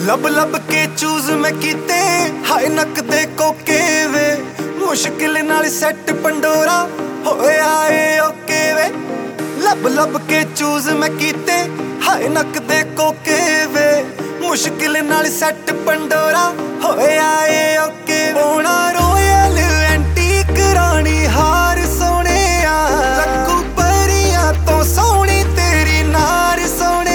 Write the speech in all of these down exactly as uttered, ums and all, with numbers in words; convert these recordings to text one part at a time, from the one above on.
लब लब के चूज मैं कीते हाय नक दे कोके वे मुश्किल नाल सैट पंडोरा होया ए ओके वे लब लब के चूज मैं कीते हाय नक दे कोके वे मुश्किल नाल सैट पंडोरा होया ए ओके ओना रोयल एंटीक रानी हार सोने लगू परियां तो सोनी तेरी नार सोने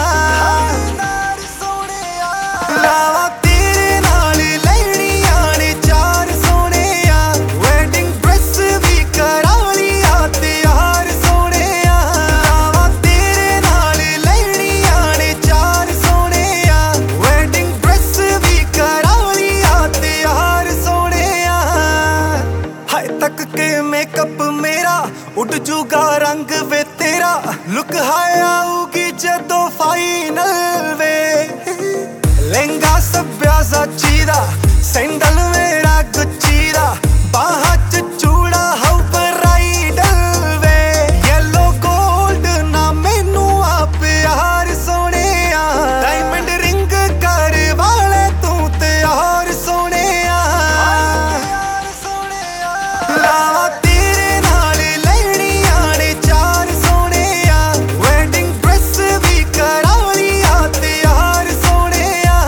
लावा तेरे नाल लैणियां ने चार सोने वेडिंग ड्रेस भी करा लिया तैयार सोने लावा तेरे नाल लैणियां ने चार सोने वेडिंग ड्रेस भी करा लिया तैयार सोने हाय तक के मेकअप मेरा उड़ जूगा रंग वे तेरा लुक हाय आऊगी जदों फाइनल वे लहंगा सब्या साची दा सैंडल मेरा गुच्ची दा बाहां च चूड़ा हाउ ब्राइडल वे येलो गोल्ड ना मैनू आ प्यार सोने डायमंड रिंग कर वाले तू तैयार सोने लावा तेरे नाल लैणियां ने चार सोने वेडिंग ड्रेस भी करा लिया तैयार सोने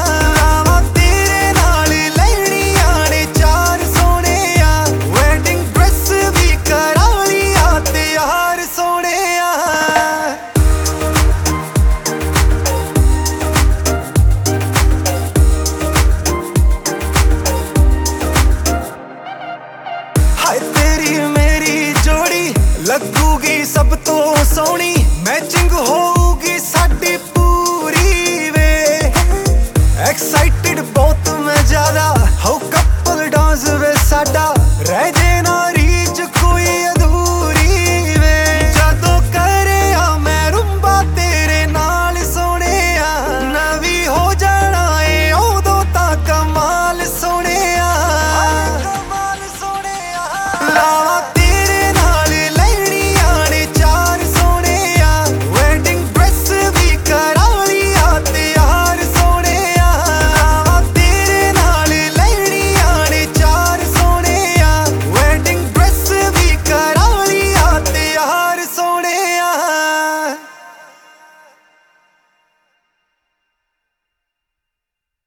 हाय तेरी मेरी जोड़ी लगूगी सब तो सोहनी मैचिंग होगी साडी पूरी वे एक्साइट